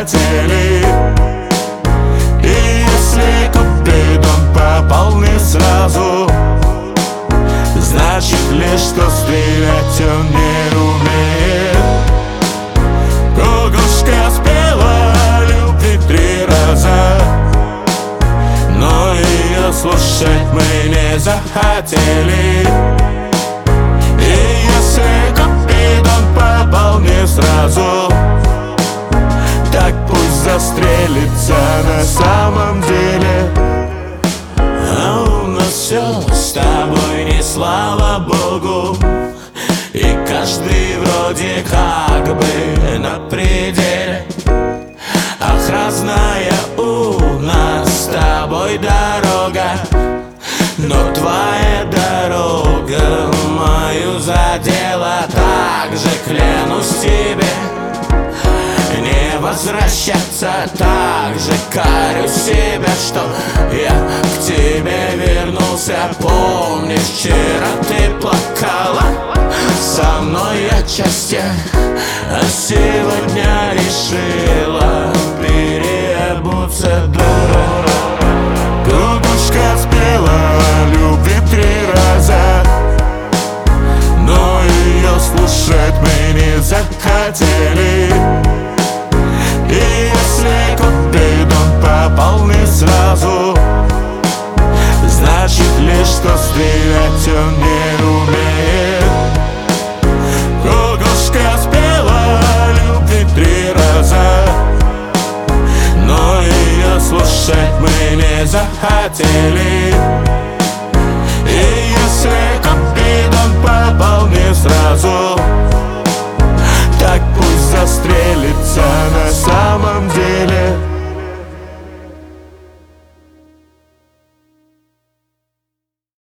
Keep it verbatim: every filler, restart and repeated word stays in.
захотели. И если Купидон попал не сразу, значит лишь, что стрелять он не умеет. Кукушка спела о любви три раза, но ее слушать мы не захотели. И если Купидон попал не сразу, так пусть застрелится на самом деле. А у нас все с тобой не слава богу, и каждый вроде как бы на пределе. Ах, разная у нас с тобой дорога, но твоя дорога мою задела. Так же клянусь тебе не возвращаться, так же корю себя, что я к тебе вернулся. Помнишь, вчера ты плакала со мной отчасти, а сегодня решила переобуться, дура. Кукушка спела о любви три раза, но ее слушать мы не захотели. И если Купидон попал не сразу, значит лишь, что стрелять он не умеет. Кукушка спела о любви три раза, но ее слушать мы не захотели. И если Купидон попал не сразу,